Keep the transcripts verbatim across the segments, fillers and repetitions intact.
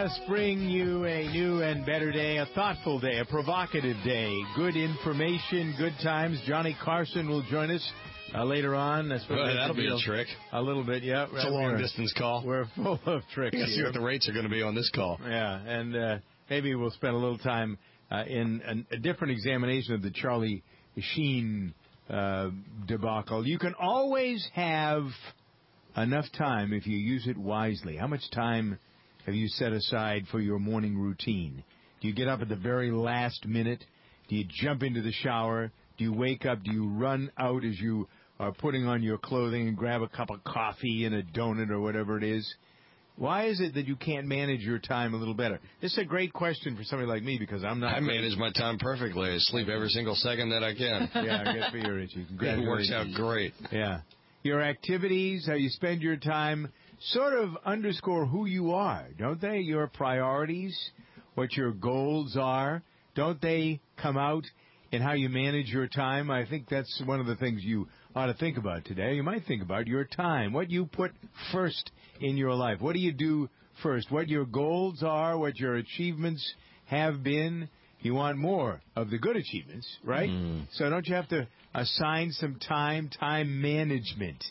us bring you a new and better day, a thoughtful day, a provocative day, good information, good times. Johnny Carson will join us uh, later on. That's well, that'll be a trick. A little bit, yeah. It's right, a long-distance call. We're full of tricks. Let's see what the rates are going to be on this call. Yeah, and uh, maybe we'll spend a little time uh, in an, a different examination of the Charlie Sheen uh, debacle. You can always have enough time if you use it wisely. How much time have you set aside for your morning routine? Do you get up at the very last minute? Do you jump into the shower? Do you wake up? Do you run out as you are putting on your clothing and grab a cup of coffee and a donut or whatever it is? Why is it that you can't manage your time a little better? This is a great question for somebody like me because I'm not... I manage my time perfectly. I sleep every single second that I can. Yeah, good for you, Richie. It works out great. Yeah. Your activities, how you spend your time, sort of underscore who you are, don't they? Your priorities, what your goals are, don't they come out in how you manage your time? I think that's one of the things you ought to think about today. You might think about your time, what you put first in your life. What do you do first? What your goals are, what your achievements have been. You want more of the good achievements, right? Mm. So don't you have to assign some time? Time management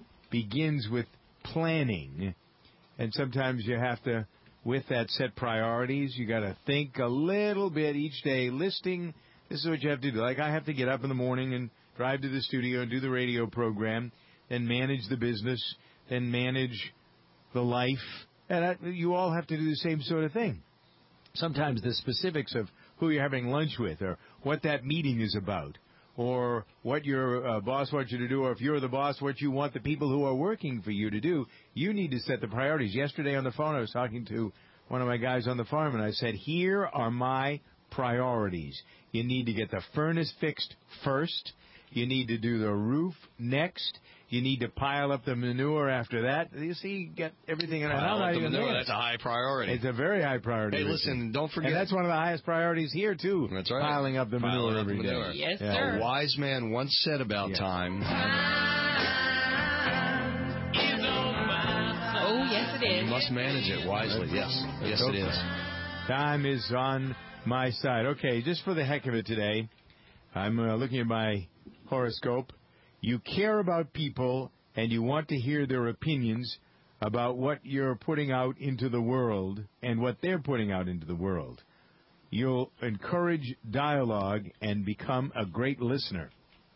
begins with planning. And sometimes you have to, with that set priorities, you got to think a little bit each day, listing, this is what you have to do. Like I have to get up in the morning and drive to the studio and do the radio program, then manage the business, then manage the life. And I, you all have to do the same sort of thing. Sometimes the specifics of who you're having lunch with or what that meeting is about or what your uh, boss wants you to do, or if you're the boss, what you want the people who are working for you to do. You need to set the priorities. Yesterday on the phone, I was talking to one of my guys on the farm, and I said, here are my priorities. You need to get the furnace fixed first. You need to do the roof next. You need to pile up the manure after that. You see, get everything in a pile up the manure. That's a high priority. It's a very high priority. Hey, listen, don't forget. And that's one of the highest priorities here, too. That's right. Piling up the piling manure up every the manure. day. Yes, yeah. sir. A wise man once said about yes. time. Oh, yes, it is. You must manage it wisely. Yes. Yes, it is. Time is on my side. Okay, just for the heck of it today, I'm uh, looking at my horoscope. You care about people and you want to hear their opinions about what you're putting out into the world and what they're putting out into the world. You'll encourage dialogue and become a great listener.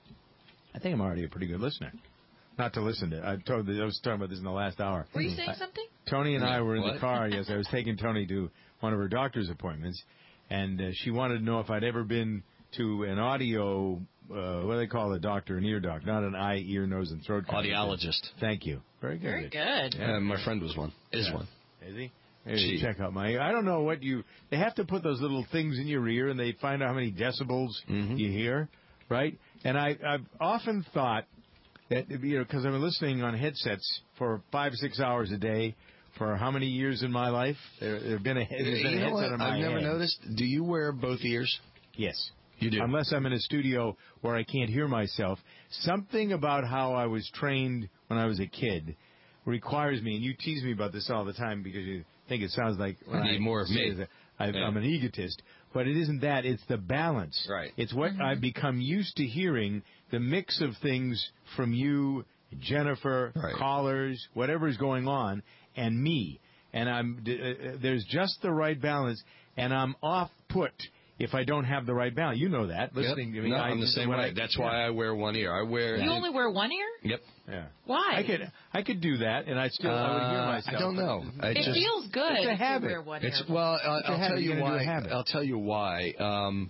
I think I'm already a pretty good listener. Not to listen to. I told. I was talking about this in the last hour. Were you saying something? Tony and I were in what? the car. Yes, I was taking Tony to one of her doctor's appointments, and uh, she wanted to know if I'd ever been to an audio, uh, what do they call a doctor, an ear doc, not an eye, ear, nose, and throat. Audiologist. Thank you. Very good. Very good. Yeah, my friend was one. Is yeah. one. Is he? Maybe check out my ear. I don't know what you... They have to put those little things in your ear, and they find out how many decibels mm-hmm. you hear, right? And I, I've often thought that, you know, because I've been listening on headsets for five, six hours a day for how many years in my life? There have been a, there's been a headset on my I've never head. noticed. Do you wear both ears? Yes. You do? Unless I'm in a studio where I can't hear myself. Something about how I was trained when I was a kid requires me, and you tease me about this all the time because you think it sounds like I need more of me. I, yeah. I'm an egotist. But it isn't that. It's the balance. Right. It's what mm-hmm. I've become used to hearing, the mix of things from you, Jennifer, right. callers, whatever's going on, and me. And I'm uh, there's just the right balance, and I'm off put if I don't have the right balance. You know that. Listening yep. to me. No, I, I'm the same way. I, That's yeah. why I wear one ear. I wear. You only wear one ear? Yep. Yeah. Why? I could I could do that, and I still uh, I would hear myself. I don't know. I it just, feels good. It's a habit. To wear one it's, ear. Well, uh, it's I'll tell you why. Habit. I'll tell you why. Um,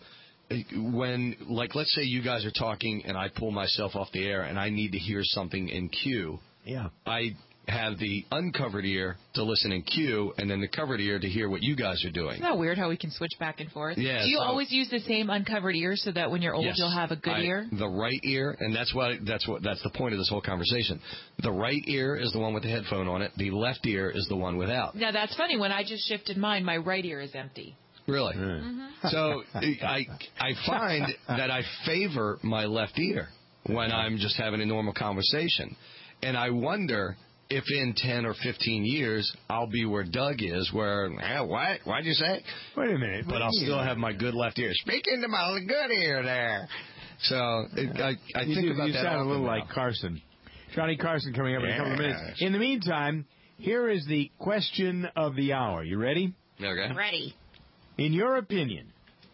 when, like, let's say you guys are talking, and I pull myself off the air, and I need to hear something in cue. Yeah. I have the uncovered ear to listen in cue, and then the covered ear to hear what you guys are doing. Isn't that weird how we can switch back and forth? Yeah, Do you so, always use the same uncovered ear so that when you're old yes, you'll have a good I, ear? The right ear, and that's what that's what that's the point of this whole conversation. The right ear is the one with the headphone on it. The left ear is the one without. Now that's funny. When I just shifted mine, my right ear is empty. Really? Mm-hmm. So I I find that I favor my left ear when I'm just having a normal conversation. And I wonder if in ten or fifteen years I'll be where Doug is, where, eh, what? What'd you say? Wait a minute. But I'll still have my good left ear. Speak into my good ear there. So it, I, I you think do, about you that. sound a little now. like Carson. Johnny Carson coming up in a couple of minutes. Yes. In the meantime, here is the question of the hour. You ready? Okay. Ready. In your opinion,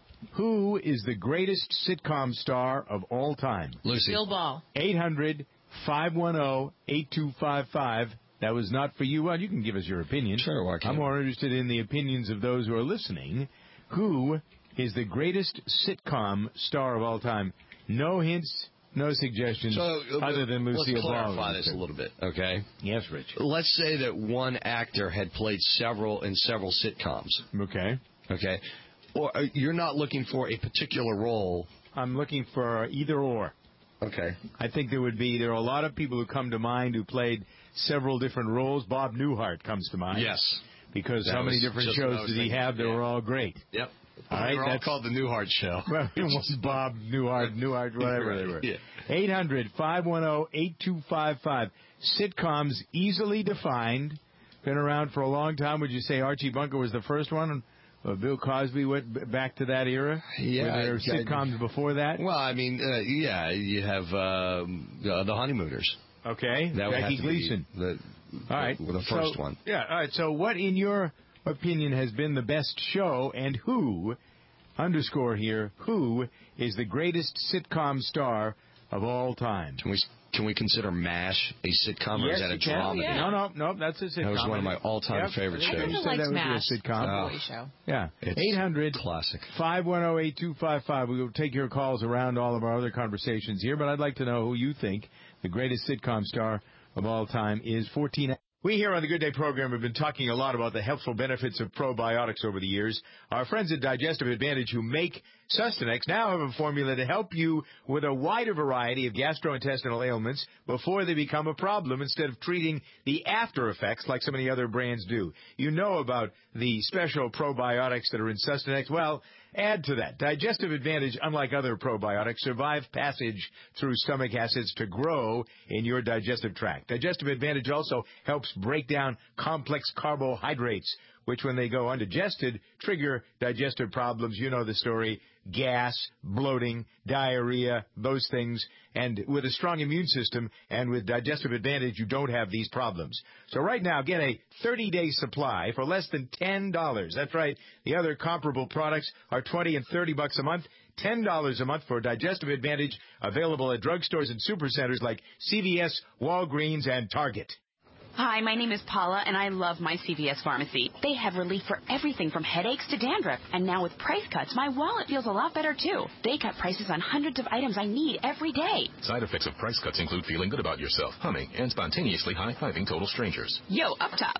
who is the greatest sitcom star of all time? Lucy. Bill Ball. eight hundred, five one zero, eight two five five. That was not for you. Well, you can give us your opinion. Sure, why can't I'm more interested in the opinions of those who are listening. Who is the greatest sitcom star of all time? No hints, no suggestions, So, uh, other than Lucille let's Ball. clarify this a little bit, okay? Yes, Rich. Let's say that one actor had played several in several sitcoms, Okay. okay? Or uh, you're not looking for a particular role. I'm looking for either or. Okay. I think there would be, there are a lot of people who come to mind who played several different roles. Bob Newhart comes to mind. Yes. Because That how many was different just what I shows was did he thinking. have that Yeah. were all great? Yep. All right, They're all that's called the Newhart Show. Well, it was Bob Newhart, Newhart, whatever Right, they were. yeah. eight hundred, five one zero, eight two five five. Sitcoms easily defined. Been around for a long time. Would you say Archie Bunker was the first one? Uh, Bill Cosby went b- back to that era? Yeah, Were there I- sitcoms before that? Well, I mean, uh, yeah, you have um, uh, the Honeymooners. Okay. That would Jackie have to be Gleason. The, All right. the, the first so, one. Yeah, all right. So what, in your opinion, has been the best show, and who, underscore here, who is the greatest sitcom star of all time? Can we can we consider MASH a sitcom, or Yes, is that a you can. drama? Yeah. No, no, no, that's a sitcom. That was one of my all-time Yep. favorite I I shows. kind You of said like that would be a Smash. sitcom. The Oh. boy show. Yeah. It's eight hundred, classic. five one zero, eight two five five. We will take your calls around all of our other conversations here, but I'd like to know who you think the greatest sitcom star of all time is. fourteen. We here on the Good Day program have been talking a lot about the helpful benefits of probiotics over the years. Our friends at Digestive Advantage who make Sustanex now have a formula to help you with a wider variety of gastrointestinal ailments before they become a problem, instead of treating the after effects like so many other brands do. You know about the special probiotics that are in Sustanex. Well, add to that. Digestive Advantage, unlike other probiotics, survive passage through stomach acids to grow in your digestive tract. Digestive Advantage also helps break down complex carbohydrates, which when they go undigested, trigger digestive problems. You know the story. Gas, bloating, diarrhea, those things. And with a strong immune system and with Digestive Advantage, you don't have these problems. So right now, get a thirty-day supply for less than ten dollars. That's right. The other comparable products are twenty and thirty bucks a month. ten dollars a month for Digestive Advantage, available at drugstores and supercenters like C V S, Walgreens, and Target. Hi, my name is Paula, and I love my C V S pharmacy. They have relief for everything from headaches to dandruff. And now with price cuts, my wallet feels a lot better, too. They cut prices on hundreds of items I need every day. Side effects of price cuts include feeling good about yourself, humming, and spontaneously high-fiving total strangers. Yo, up top.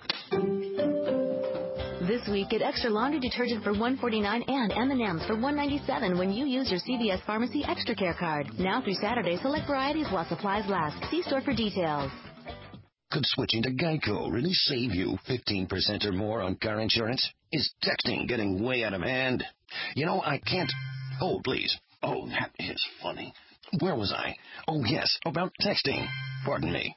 This week, get extra laundry detergent for one forty-nine and M and M's for one ninety-seven when you use your C V S Pharmacy Extra Care card. Now through Saturday, select varieties while supplies last. See store for details. Could switching to Geico really save you fifteen percent or more on car insurance? Is texting getting way out of hand? You know, I can't... Oh, please. Oh, that is funny. Where was I? Oh, yes, about texting. Pardon me.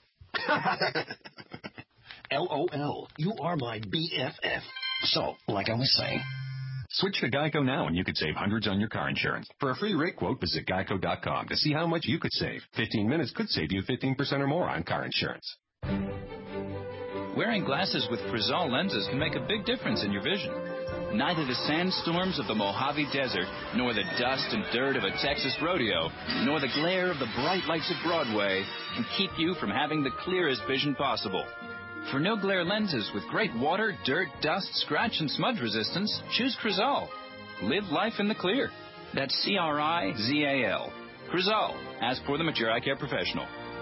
LOL, you are my B F F. So, like I was saying... Switch to Geico now and you could save hundreds on your car insurance. For a free rate quote, visit geico dot com to see how much you could save. fifteen minutes could save you fifteen percent or more on car insurance. Wearing glasses with Crizal lenses can make a big difference in your vision. Neither the sandstorms of the Mojave Desert, nor the dust and dirt of a Texas rodeo, nor the glare of the bright lights of Broadway can keep you from having the clearest vision possible. For no glare lenses with great water, dirt, dust, scratch, and smudge resistance, choose Crizal. Live life in the clear. That's C R I Z A L. Crizal. Ask for them at your eye care professional.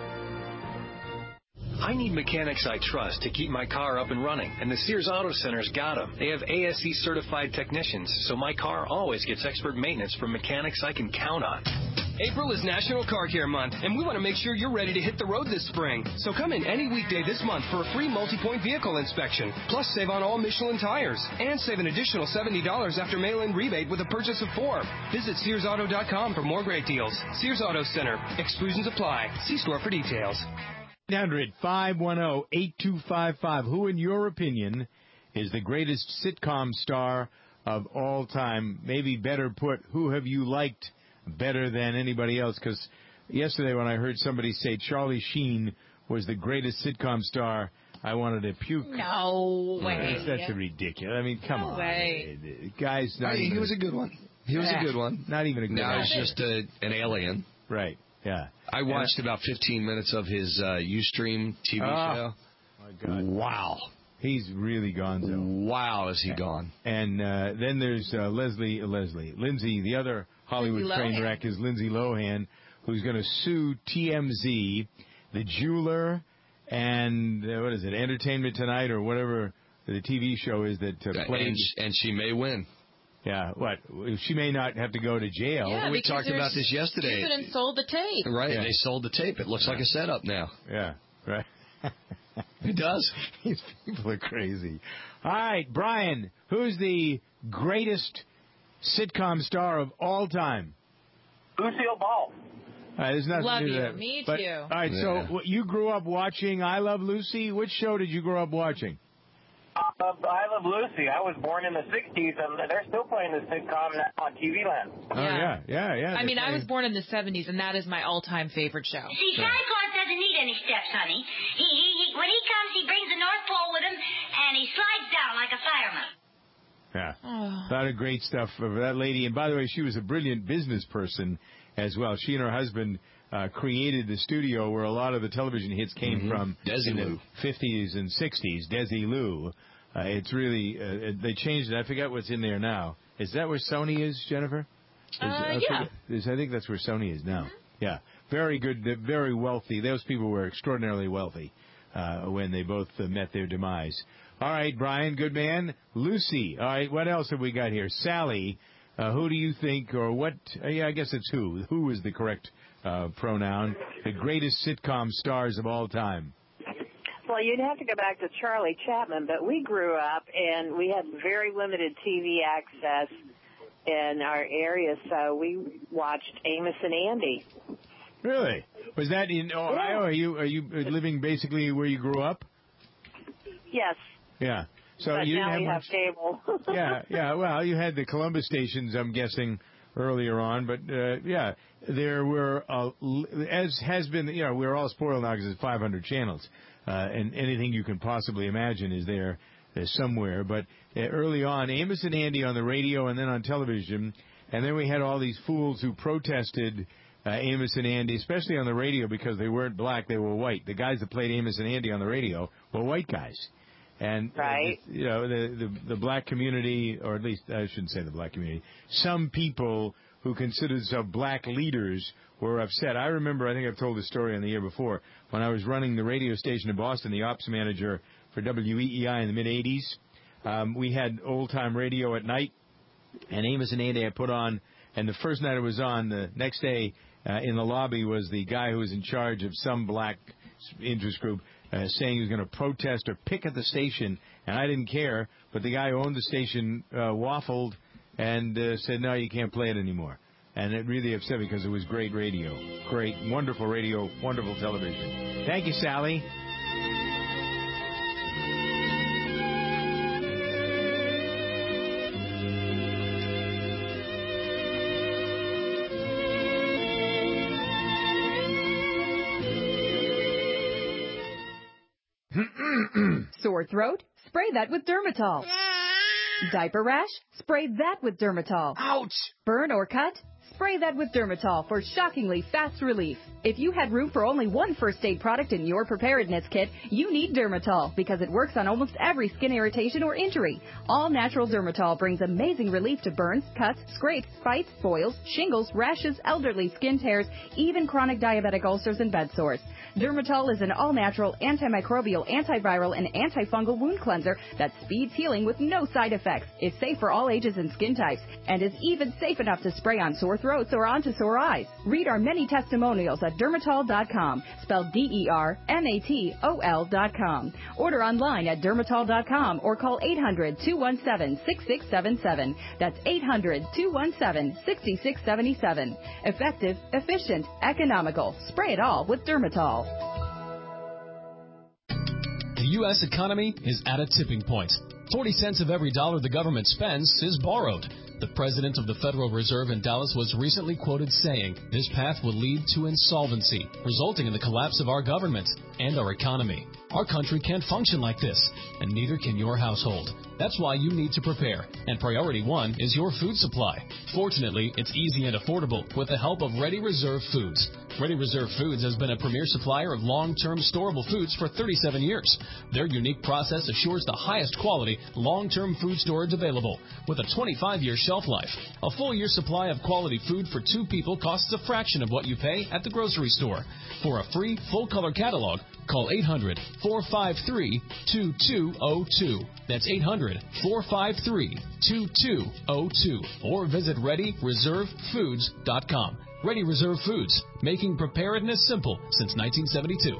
I need mechanics I trust to keep my car up and running, and the Sears Auto Center's got them. They have A S E certified technicians, so my car always gets expert maintenance from mechanics I can count on. April is National Car Care Month, and we want to make sure you're ready to hit the road this spring. So come in any weekday this month for a free multi-point vehicle inspection. Plus, save on all Michelin tires. And save an additional seventy dollars after mail-in rebate with a purchase of four. Visit Sears Auto dot com for more great deals. Sears Auto Center. Exclusions apply. See store for details. eight hundred, five one zero, eight two five five. Who, in your opinion, is the greatest sitcom star of all time? Maybe better put, who have you liked better than anybody else? Because yesterday when I heard somebody say Charlie Sheen was the greatest sitcom star, I wanted to puke. No way. That's, that's ridiculous. I mean, come no on. Way. Guys, not I mean, even, he was a good one. He was yeah. a good one. Not even a good now one. he's just a, an alien. Right, yeah. I watched about fifteen minutes of his uh, Ustream T V oh, show. My God. Wow. He's really gone, though. Wow, is he gone. And uh, then there's uh, Leslie, uh, Leslie, Lindsay, the other Hollywood train wreck is Lindsay Lohan, who's going to sue T M Z, the jeweler, and uh, what is it, Entertainment Tonight or whatever the T V show is that uh, plays. And, and she may win. Yeah, what? She may not have to go to jail. Yeah, we talked about this yesterday. Stupid and sold the tape. Right, yeah. they sold the tape. It looks like a setup now. Yeah, right. It does. These people are crazy. All right, Brian, who's the greatest sitcom star of all time? Lucille Ball. Uh, there's nothing Love to do you. with that. Me but, too. All right, Yeah. so what, you grew up watching I Love Lucy. Which show did you grow up watching? Uh, I Love Lucy. I was born in the sixties, and they're still playing this sitcom now on T V Land. Oh, yeah, yeah, yeah. I mean, I was born in the seventies, and that is my all-time favorite show. See, Santa Claus doesn't need any steps, honey. He, he, he, when he comes, he brings the North Pole with him, and he slides down like a fireman. Yeah. Oh. A lot of great stuff for that lady. And by the way, she was a brilliant business person as well. She and her husband uh, created the studio where a lot of the television hits came Mm-hmm. from Desi in Lou. the fifties and sixties. Desi Lou. Uh, it's really, uh, they changed it. I forgot what's in there now. Is that where Sony is, Jennifer? Is, Uh, I yeah. forget- is- I think that's where Sony is now. Yeah. Very good, they're very wealthy. Those people were extraordinarily wealthy uh, when they both uh, met their demise. All right, Brian, good man. Lucy. All right, what else have we got here? Sally, uh, who do you think, or what, uh, yeah, I guess it's who. Who is the correct uh, pronoun? The greatest sitcom stars of all time. Well, you'd have to go back to Charlie Chapman, but we grew up and we had very limited T V access in our area, so we watched Amos and Andy. Really? Was that in Ohio? Are you are you living basically where you grew up? Yes. Yeah. So but you now didn't we have have much. cable. yeah, yeah. Well, you had the Columbus stations, I'm guessing, earlier on, but uh, yeah, there were uh, as has been. You know, we're all spoiled now because it's five hundred channels, uh, and anything you can possibly imagine is there. There's somewhere, but uh, early on, Amos and Andy on the radio and then on television, and then we had all these fools who protested uh, Amos and Andy, especially on the radio because they weren't black, they were white. The guys that played Amos and Andy on the radio were white guys. And, right. uh, you know, the, the the black community, or at least I shouldn't say the black community, some people who considered themselves black leaders were upset. I remember, I think I've told this story on the year before, when I was running the radio station in Boston, the ops manager for W E E I in the mid-eighties, um, we had old-time radio at night, and Amos and Andy I put on, and the first night it was on, the next day uh, in the lobby was the guy who was in charge of some black interest group, Uh, saying he was going to protest or picket the station, and I didn't care, but the guy who owned the station uh, waffled and uh, said, no, you can't play it anymore. And it really upset me because it was great radio. Great, wonderful radio, wonderful television. Thank you, Sally. Sore throat? Spray that with Dermatol. Diaper rash? Spray that with Dermatol. Ouch! Burn or cut? Spray that with Dermatol for shockingly fast relief. If you had room for only one first aid product in your preparedness kit, you need Dermatol because it works on almost every skin irritation or injury. All natural Dermatol brings amazing relief to burns, cuts, scrapes, bites, boils, shingles, rashes, elderly skin tears, even chronic diabetic ulcers and bed sores. Dermatol is an all-natural, antimicrobial, antiviral, and antifungal wound cleanser that speeds healing with no side effects. It's safe for all ages and skin types, and is even safe enough to spray on sore throats or onto sore eyes. Read our many testimonials at dermatol dot com, spelled D E R M A T O L dot com. Order online at dermatol dot com or call eight hundred, two one seven, six six seven seven. That's eight hundred, two one seven, six six seven seven. Effective, efficient, economical. Spray it all with Dermatol. U S economy is at a tipping point. forty cents of every dollar the government spends is borrowed. The president of the Federal Reserve in Dallas was recently quoted saying this path will lead to insolvency, resulting in the collapse of our government and our economy. Our country can't function like this, and neither can your household. That's why you need to prepare, and priority one is your food supply. Fortunately, it's easy and affordable with the help of Ready Reserve Foods. Ready Reserve Foods has been a premier supplier of long-term storable foods for thirty-seven years. Their unique process assures the highest quality, long-term food storage available with a twenty-five year shelf life. A full year supply of quality food for two people costs a fraction of what you pay at the grocery store. For a free, full-color catalog, call eight hundred, four five three, two two zero two. That's eight hundred, four five three, two two zero two. Or visit ready reserve foods dot com. Ready Reserve Foods, making preparedness simple since nineteen seventy-two.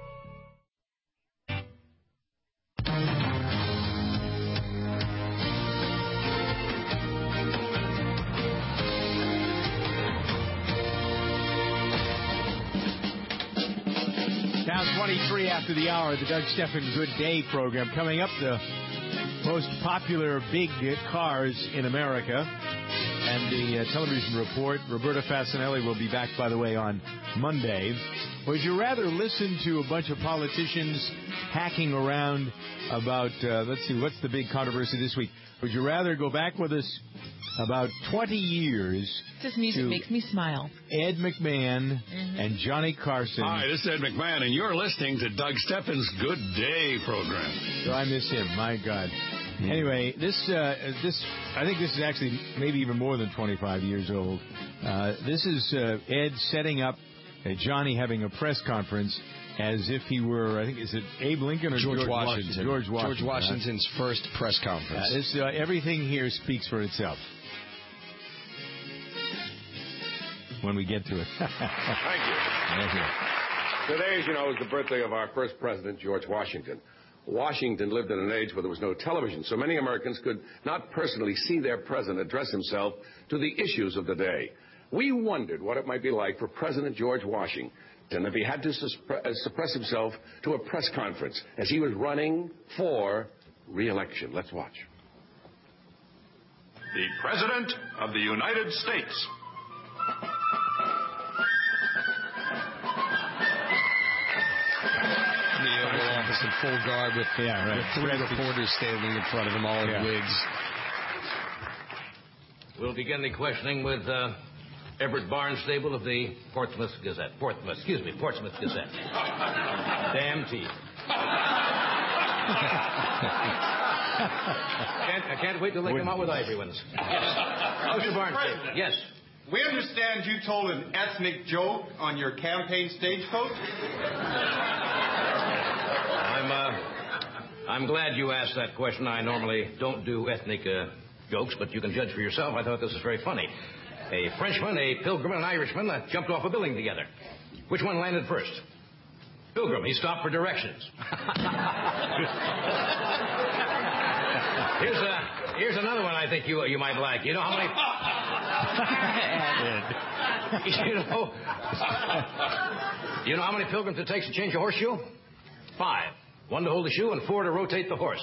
Now twenty-three after the hour, the Doug Stephan Good Day program. Coming up, the most popular big cars in America. And the uh, television report. Roberta Fasanelli will be back, by the way, on Monday. Would you rather listen to a bunch of politicians hacking around about, uh, let's see, what's the big controversy this week? Would you rather go back with us about twenty years? This music makes me smile. Ed McMahon mm-hmm. and Johnny Carson. Hi, this is Ed McMahon, and you're listening to Doug Stephan's Good Day program. So I miss him, my God. Anyway, this, uh, this, I think this is actually maybe even more than twenty-five years old. Uh, this is uh, Ed setting up uh, Johnny having a press conference as if he were, I think, is it Abe Lincoln or George, George Washington. Washington? George Washington. George Washington's uh, first press conference. Uh, this, uh, everything here speaks for itself. When we get to it. Thank you. Thank you. Today, as you know, is the birthday of our first president, George Washington. Washington lived in an age where there was no television, so many Americans could not personally see their president address himself to the issues of the day. We wondered what it might be like for President George Washington if he had to suppress himself to a press conference as he was running for re-election. Let's watch. The President of the United States. In full guard with, yeah, right. with three reporters standing in front of him, all in yeah. wigs. We'll begin the questioning with uh, Everett Barnstable of the Portsmouth Gazette. Portsmouth, excuse me, Portsmouth Gazette. Damn teeth. can't, I can't wait till they come out with ivory ones. Yes. Mister Barnstable. Yes. We understand you told an ethnic joke on your campaign stagecoach. I'm, uh, I'm glad you asked that question. I normally don't do ethnic uh, jokes, but you can judge for yourself. I thought this was very funny. A Frenchman, a Pilgrim, and an Irishman uh, jumped off a building together. Which one landed first? Pilgrim. He stopped for directions. here's, a, here's another one I think you, you might like. You know how many... you know... You know how many pilgrims it takes to change a horseshoe? Five. One to hold the shoe and four to rotate the horse.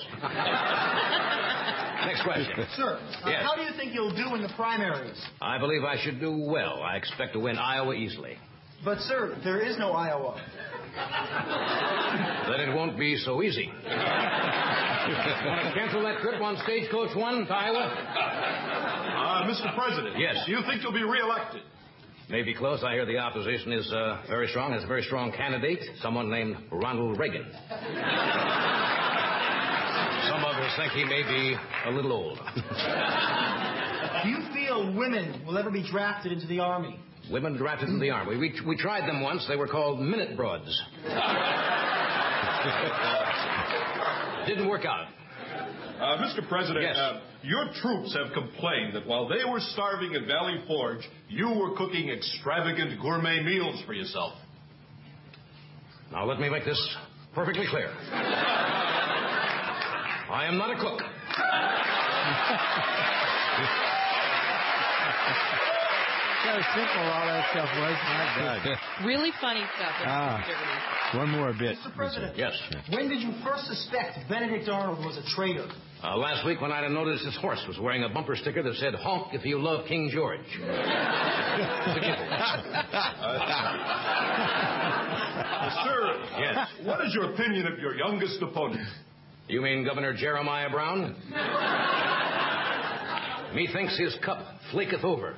Next question. Sir, uh, yes. How do you think you'll do in the primaries? I believe I should do well. I expect to win Iowa easily. But, sir, there is no Iowa. Then it won't be so easy. Want to cancel that trip on Stagecoach One to Iowa? Uh, Mister President. Yes. Do you think you'll be reelected? Maybe close. I hear the opposition is uh, very strong. Has a very strong candidate, someone named Ronald Reagan. Some of us think he may be a little old. Do you feel women will ever be drafted into the Army? Women drafted into the Army. We, we tried them once. They were called minute broads. Didn't work out. Uh, Mister President, yes. uh, your troops have complained that while they were starving at Valley Forge, you were cooking extravagant gourmet meals for yourself. Now let me make this perfectly clear. I am not a cook. how simple all that stuff was. My God. Really funny stuff. Ah, one more bit. Mister President. Yes. When did you first suspect Benedict Arnold was a traitor? Uh, last week when I noticed his horse was wearing a bumper sticker that said, honk if you love King George. Uh, sir, yes. What is your opinion of your youngest opponent? You mean Governor Jeremiah Brown? Methinks his cup flaketh over.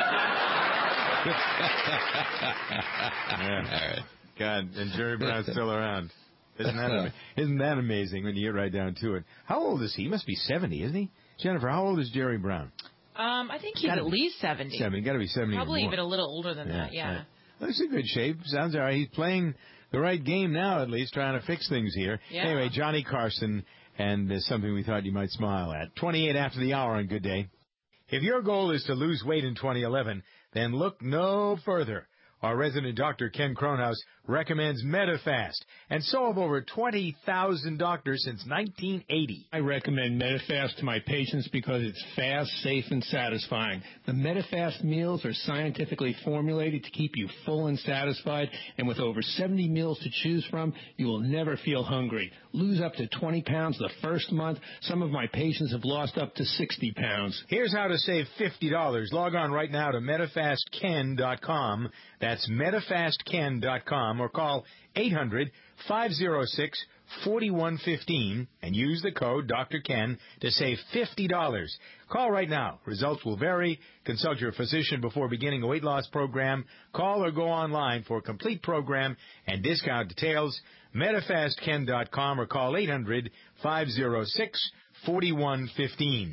Yeah. God, and Jerry Brown's still around. Isn't that ama- isn't that amazing when you get right down to it? How old is he? He must be seventy, isn't he? Jennifer, how old is Jerry Brown? Um, I think he's Gotta at be least seventy. seventy. Got to be seventy. Probably or more. even a little older than that. Yeah. Right. Well, he's in good shape. Sounds all right. He's playing the right game now, at least, trying to fix things here. Yeah. Anyway, Johnny Carson, and uh, something we thought you might smile at. twenty-eight after the hour on Good Day. If your goal is to lose weight in twenty eleven, then look no further. Our resident doctor, Ken Cronhaus, recommends Medifast, and so have over twenty thousand doctors since nineteen eighty. I recommend Medifast to my patients because it's fast, safe, and satisfying. The Medifast meals are scientifically formulated to keep you full and satisfied, and with over seventy meals to choose from, you will never feel hungry. Lose up to twenty pounds the first month. Some of my patients have lost up to sixty pounds. Here's how to save fifty dollars. Log on right now to Medifast Ken dot com. That's Medifast Ken dot com, or call eight hundred, five oh six, four one one five and use the code Doctor Ken to save fifty dollars. Call right now. Results will vary. Consult your physician before beginning a weight loss program. Call or go online for a complete program and discount details. Medifast Ken dot com or call eight hundred, five oh six, four one one five.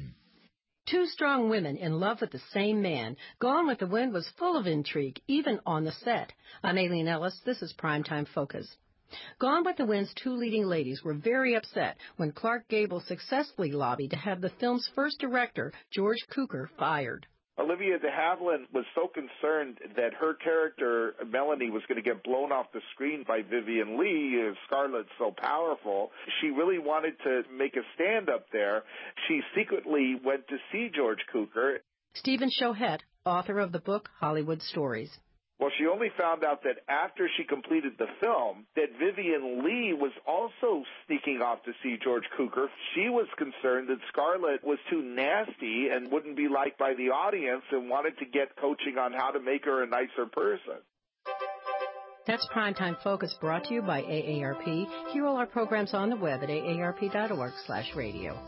Two strong women in love with the same man. Gone with the Wind was full of intrigue, even on the set. I'm Aileen Ellis. This is Primetime Focus. Gone with the Wind's two leading ladies were very upset when Clark Gable successfully lobbied to have the film's first director, George Cukor, fired. Olivia de Havilland was so concerned that her character, Melanie, was going to get blown off the screen by Vivian Lee. Scarlett's so powerful. She really wanted to make a stand up there. She secretly went to see George Cukor. Stephen Chohet, author of the book Hollywood Stories. Well, she only found out that after she completed the film that Vivian Lee was also sneaking off to see George Cukor. She was concerned that Scarlett was too nasty and wouldn't be liked by the audience and wanted to get coaching on how to make her a nicer person. That's Primetime Focus, brought to you by A A R P. Hear all our programs on the web at A A R P dot org slash radio.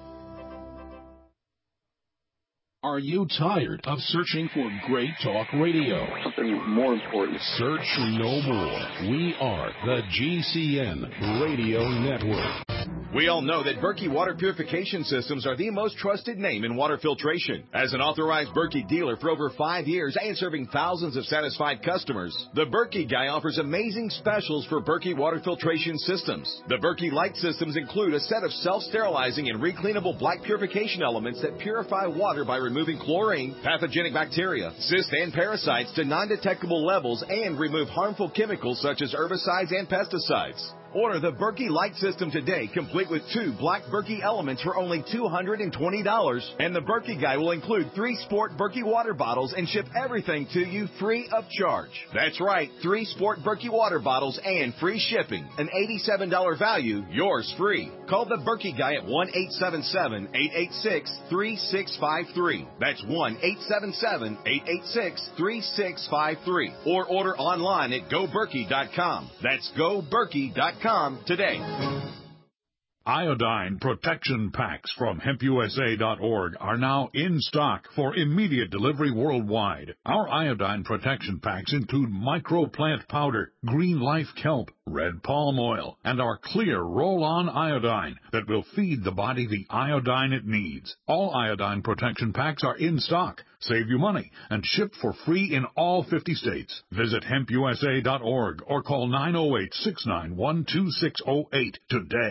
Are you tired of searching for great talk radio? Something more important. Search no more. We are the G C N Radio Network. We all know that Berkey Water Purification Systems are the most trusted name in water filtration. As an authorized Berkey dealer for over five years and serving thousands of satisfied customers, the Berkey Guy offers amazing specials for Berkey Water Filtration Systems. The Berkey Light Systems include a set of self-sterilizing and recleanable black purification elements that purify water by removing chlorine, pathogenic bacteria, cysts, and parasites to non-detectable levels and remove harmful chemicals such as herbicides and pesticides. Order the Berkey Light System today, complete with two black Berkey elements for only two hundred twenty dollars. And the Berkey Guy will include three Sport Berkey water bottles and ship everything to you free of charge. That's right, three Sport Berkey water bottles and free shipping. An eighty-seven dollars value, yours free. Call the Berkey Guy at one eight seven seven, eight eight six, three six five three. That's one eight seven seven, eight eight six, three six five three. Or order online at go berkey dot com. That's go berkey dot com today. Iodine protection packs from hemp U S A dot org are now in stock for immediate delivery worldwide. Our iodine protection packs include microplant powder, green life kelp, red palm oil, and our clear roll-on iodine that will feed the body the iodine it needs. All iodine protection packs are in stock, save you money, and shipped for free in all fifty states. Visit hemp U S A dot org or call nine oh eight, six nine one, two six oh eight today.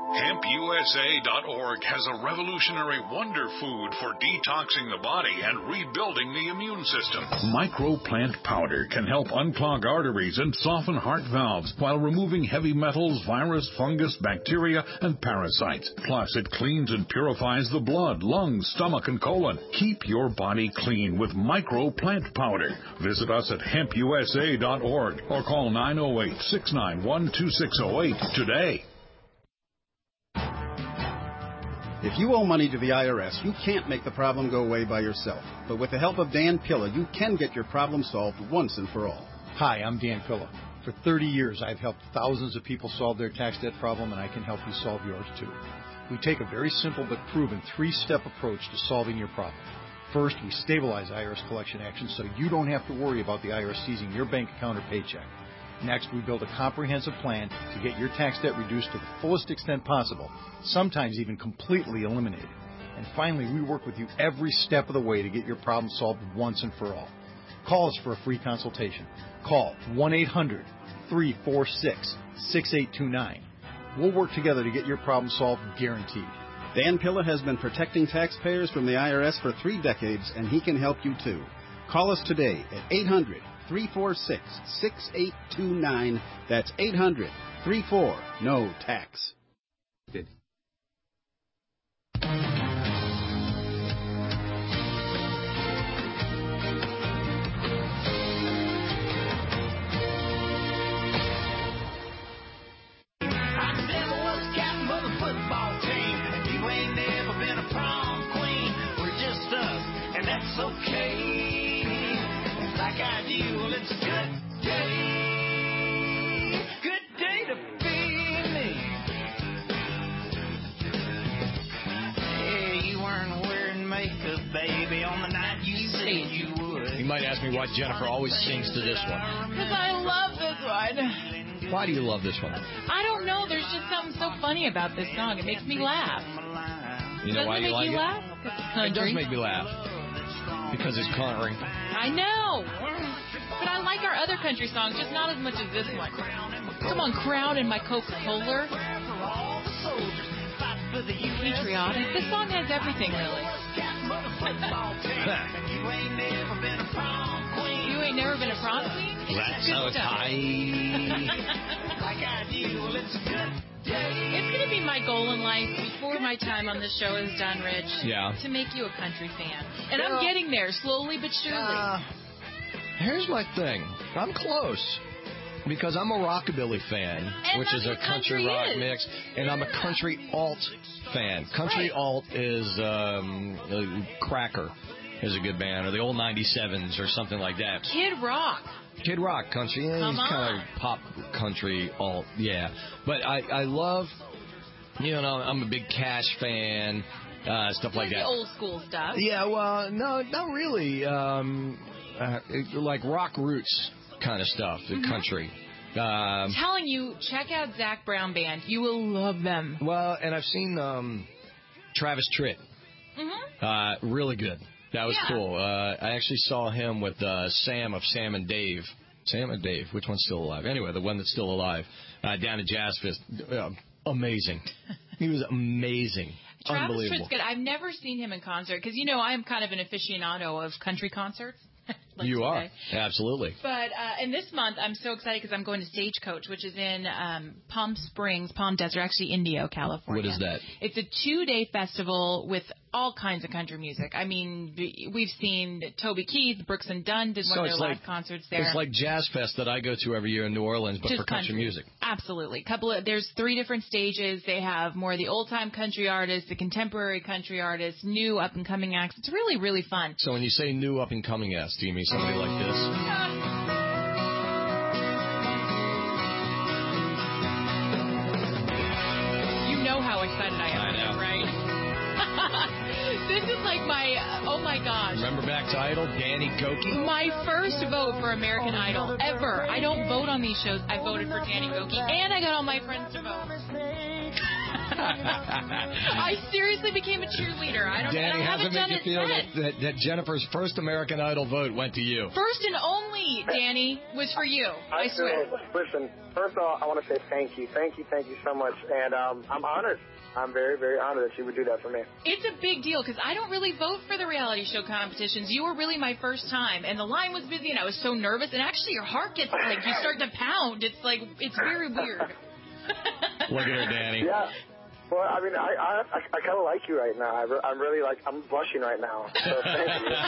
hemp U S A dot org has a revolutionary wonder food for detoxing the body and rebuilding the immune system. Microplant powder can help unclog arteries and soften heart valves while removing heavy metals, virus, fungus, bacteria, and parasites. Plus, it cleans and purifies the blood, lungs, stomach, and colon. Keep your body clean with Microplant powder. Visit us at hemp U S A dot org or call nine oh eight, six nine one, two six oh eight today. If you owe money to the I R S, you can't make the problem go away by yourself. But with the help of Dan Pilla, you can get your problem solved once and for all. Hi, I'm Dan Pilla. For thirty years, I've helped thousands of people solve their tax debt problem, and I can help you solve yours too. We take a very simple but proven three-step approach to solving your problem. First, we stabilize I R S collection actions so you don't have to worry about the I R S seizing your bank account or paycheck. Next, we build a comprehensive plan to get your tax debt reduced to the fullest extent possible, sometimes even completely eliminated. And finally, we work with you every step of the way to get your problem solved once and for all. Call us for a free consultation. Call one eight hundred, three four six, six eight two nine. We'll work together to get your problem solved, guaranteed. Dan Pilla has been protecting taxpayers from the I R S for three decades, and he can help you too. Call us today at eight hundred, three four six, six eight two nine. That's eight hundred, three four, N O tax. Okay, like I do, well, it's a good day, good day to be me. Hey, you weren't wearing makeup, baby, on the night you said you would. You might ask me why Jennifer always sings to this one. Because I love this one. Why do you love this one? I don't know. There's just something so funny about this song. It makes me laugh. You know Doesn't why it you make like you it? laugh? It does make me laugh. Because it's country. I know. But I like our other country songs, just not as much as this one. Come on, Crown and My Coca-Cola. Patriotic. This song has everything, really. You ain't never been a prom queen? That's so tight. It's going to be my goal in life before my time on this show is done, Rich. Yeah. To make you a country fan. And I'm getting there, slowly but surely. Uh, here's my thing. I'm close. Because I'm a rockabilly fan, and which is a country, country rock is. mix, and I'm a country alt fan. Country right. alt is um, uh, Cracker is a good band, or the old ninety-sevens or something like that. Kid Rock. Kid Rock country, yeah, Come he's on. kind of pop country alt, yeah. But I, I love, you know, I'm a big Cash fan, uh, stuff like the that. Old school stuff. Yeah, well, no, not really. Um, uh, it, like rock roots kind of stuff, the Mm-hmm. country. Um, I'm telling you, check out Zach Brown Band. You will love them. Well, and I've seen um, Travis Tritt. Mm-hmm. Uh, really good. That was Yeah. cool. Uh, I actually saw him with uh, Sam of Sam and Dave. Sam and Dave. Which one's still alive? Anyway, the one that's still alive. Uh, down at Jazz Fest. Uh, amazing. He was amazing. Travis Unbelievable. Tritt's good. I've never seen him in concert because, you know, I'm kind of an aficionado of country concerts. like you to are. say. Absolutely. But uh, and this month, I'm so excited because I'm going to Stagecoach, which is in um, Palm Springs, Palm Desert, actually Indio, California. What is that? It's a two-day festival with all kinds of country music. I mean, b- we've seen Toby Keith, Brooks and Dunn did one So of their it's live like, concerts there. It's like Jazz Fest that I go to every year in New Orleans, but Just for country, country. music. Absolutely. Couple of there's three different stages. They have more of the old time country artists, the contemporary country artists, new up and coming acts. It's really, really fun. So when you say new up and coming acts, do you mean somebody like this? You know how excited I am, I know. right? This is like my, oh my gosh. Remember back to Idol, Danny Goki? My first vote for American Idol ever. I don't vote on these shows. I voted for Danny Goki, and I got all my friends to vote. I seriously became a cheerleader. I don't. Danny, I how does haven't it done make you it feel since. that, that, that Jennifer's first American Idol vote went to you? First and only, Danny, was for you. I, I swear. Feel, listen, first of all, I want to say thank you. Thank you, thank you so much. And um, I'm honored. I'm very, very honored that you would do that for me. It's a big deal because I don't really vote for the reality show competitions. You were really my first time, and the line was busy, and I was so nervous. And actually, your heart gets like you start to pound. It's like it's very weird. Look at her, Danny. Yeah. Well, I mean, I I, I, I kind of like you right now. I re- I'm really like I'm blushing right now. So thank you.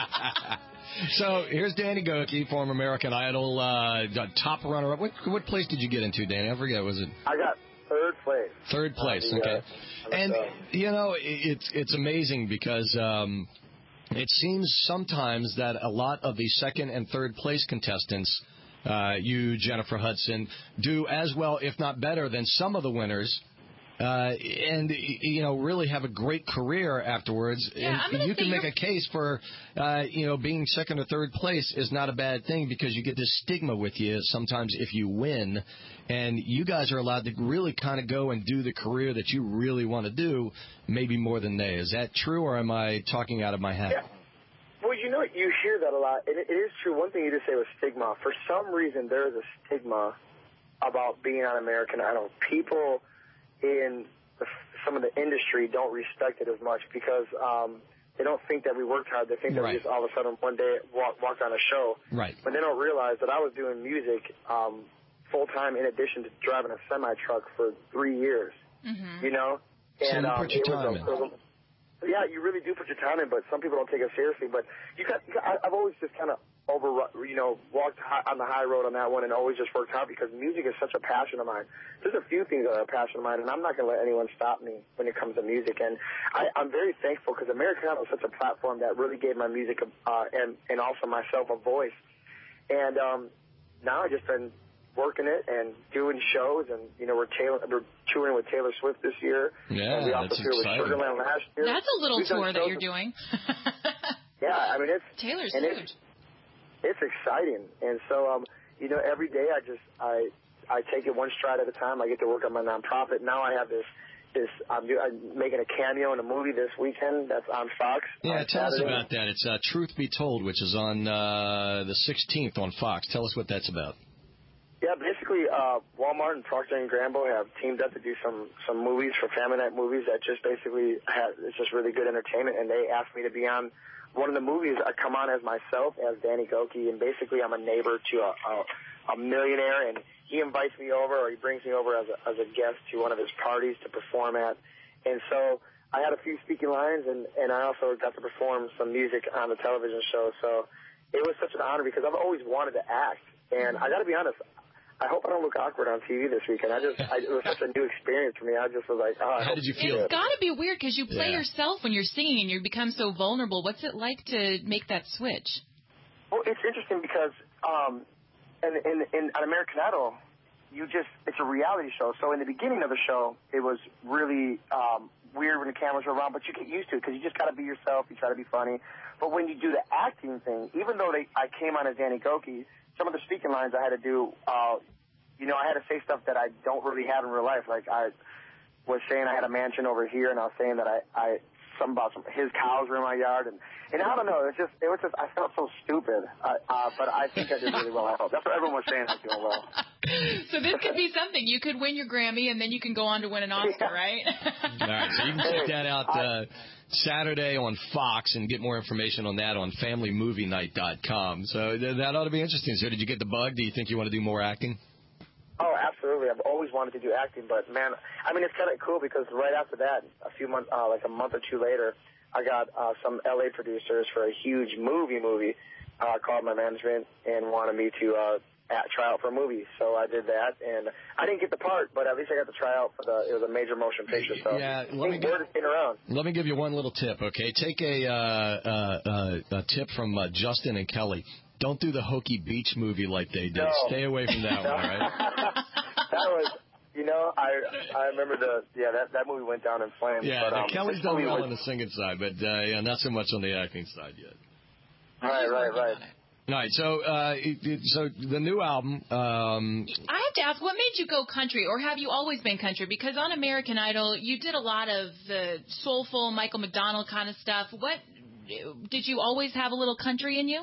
So here's Danny Gokey, former American Idol, uh, top runner-up. What, what place did you get into, Danny? I forget. Was it? I got third place. Third place. Uh, okay. Yeah. And you know, it's it's amazing because um, it seems sometimes that a lot of the second and third place contestants, uh, you, Jennifer Hudson, do as well, if not better, than some of the winners. Uh, and, you know, really have a great career afterwards. Yeah, and you can make you're... a case for, uh, you know, being second or third place is not a bad thing because you get this stigma with you sometimes if you win. And you guys are allowed to really kind of go and do the career that you really want to do, maybe more than they. Is that true, or am I talking out of my hat? Yeah. Well, you know, you hear that a lot. And it is true. One thing you just say was stigma. For some reason, there is a stigma about being on American Idol. People in the, some of the industry don't respect it as much because um, they don't think that we worked hard. They think that right. we just all of a sudden one day walk, walked on a show. Right. But they don't realize that I was doing music um, full-time in addition to driving a semi-truck for three years, mm-hmm. you know? So and, you um, put your it time was in. a, it was a, yeah, you really do put your time in, but some people don't take it seriously. But you got, you got I, I've always just kind of over, you know, walked high, on the high road on that one and always just worked hard because music is such a passion of mine. There's a few things that are a passion of mine, and I'm not going to let anyone stop me when it comes to music. And I, I'm very thankful because American Idol is such a platform that really gave my music uh, and, and also myself a voice. And um, now I've just been working it and doing shows, and you know we're Taylor, we're touring with Taylor Swift this year. Yeah, and we also that's toured with exciting. Sugarland last year. That's a little We've tour that you're doing. Yeah, I mean it's Taylor's and huge. It's, it's exciting, and so um, you know every day I just I I take it one stride at a time. I get to work on my nonprofit. Now I have this. This, I'm, do, I'm making a cameo in a movie this weekend that's on Fox. Yeah, on tell Saturday. us about that. It's uh, Truth Be Told, which is on uh, the sixteenth on Fox. Tell us what that's about. Yeah, basically, uh, Walmart and Procter and Gamble have teamed up to do some some movies for Family Night movies that just basically have, it's just really good entertainment, and they asked me to be on one of the movies. I come on as myself, as Danny Gokey, and basically I'm a neighbor to a, a, a millionaire, and he invites me over, or he brings me over as a, as a guest to one of his parties to perform at. And so I had a few speaking lines, and, and I also got to perform some music on the television show. So it was such an honor because I've always wanted to act. And I got to be honest, I hope I don't look awkward on T V this weekend. I just, I, it was such a new experience for me. I just was like, oh. I How did you feel? It's got to be weird because you play Yeah. yourself when you're singing and you become so vulnerable. What's it like to make that switch? Well, it's interesting because um, in, in, in an American Idol, you just, it's a reality show. So in the beginning of the show, it was really um, weird when the cameras were around, but you get used to it because you just got to be yourself. You try to be funny. But when you do the acting thing, even though they, I came on as Danny Gokey, some of the speaking lines I had to do, uh, you know, I had to say stuff that I don't really have in real life. Like I was saying I had a mansion over here, and I was saying that I, I something about some, his cows were in my yard, and and I don't know. It's just it was just I felt so stupid. Uh, uh, but I think I did really well. I hope that's what everyone was saying. I was doing well. So this could be something. You could win your Grammy, and then you can go on to win an Oscar, right? All right, so you can check that out uh, Saturday on Fox and get more information on that on family movie night dot com. So th- that ought to be interesting. So did you get the bug? Do you think you want to do more acting? Oh, absolutely. I've always wanted to do acting, but man, I mean, it's kind of cool because right after that, a few months, uh, like a month or two later, I got uh, some L A producers for a huge movie movie uh, called my management and wanted me to uh, at, try out for a movie. So I did that, and I didn't get the part, but at least I got to try out for the. It was a major motion picture. So Yeah, let me, give, around. let me give you one little tip, okay? Take a, uh, uh, uh, a tip from uh, Justin and Kelly. Don't do the Hokey Beach movie like they did. No. Stay away from that No. one, all right? That was, you know, I I remember the, yeah, that, that movie went down in flames. Yeah, but, now um, Kelly's this done movie well was- on the singing side, but uh, yeah, not so much on the acting side yet. Right, right, right. All right, so uh, it, it, so the new album. Um, I have to ask, what made you go country, or have you always been country? Because on American Idol, you did a lot of the soulful Michael McDonald kind of stuff. What did you always have a little country in you?